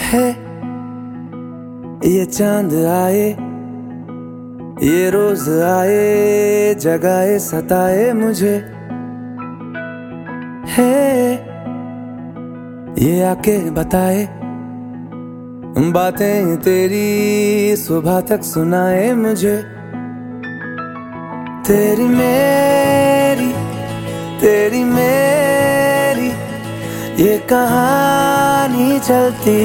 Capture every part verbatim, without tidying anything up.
है ये चांद आए, ये रोज आए, जगाए सताए मुझे है, ये आके बताए बातें तेरी, सुबह तक सुनाए मुझे। तेरी मेरी तेरी मेरी ये कहानी चलती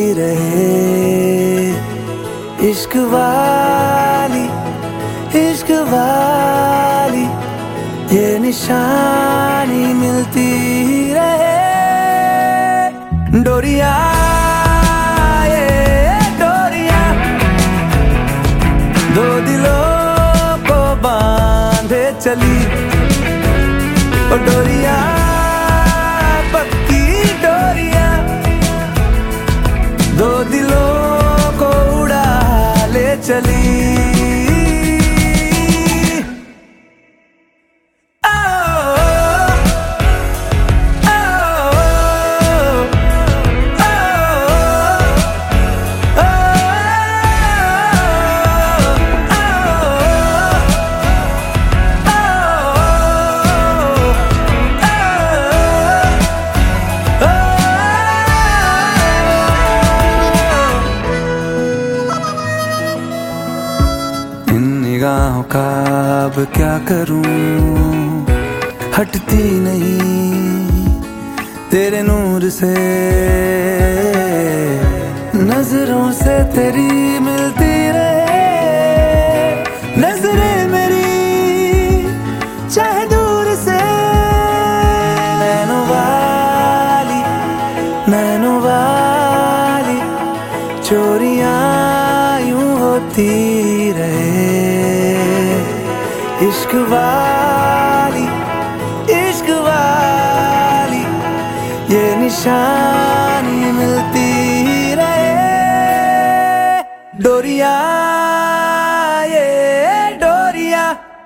रहे, इश्क वाली इश्क वाली ये निशानी मिलती रहे। डोरिया ये डोरिया दो दिलों को बांधे चली, ओ डोरिया पक्की डोरिया दो दिलों को उड़ा ले चली। निगाहों का अब क्या करूं, हटती नहीं तेरे नूर से, नजरों से तेरी मिलती रहे, नजरें मेरी चाहे दूर से। नैनों वाली नैनों वाली चोरियां यूं होती रहे, इश्क वाली इश्क वाली ये निशानी मिलती रहे। डोरिया ये डोरिया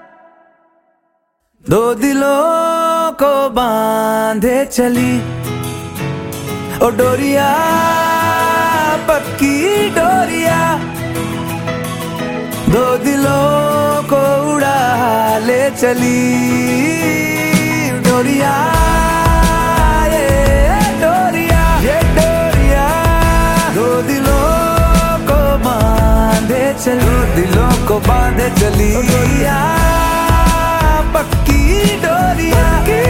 दो दिलों को बांधे चली, ओ डोरिया पक्की डोरिया दो दिलों को उड़ा ले चली। डोरिया ये डोरिया ये डोरिया दो दिलों को बांधे चली, दिलों को बांधे चली। डोरिया पक्की डोरिया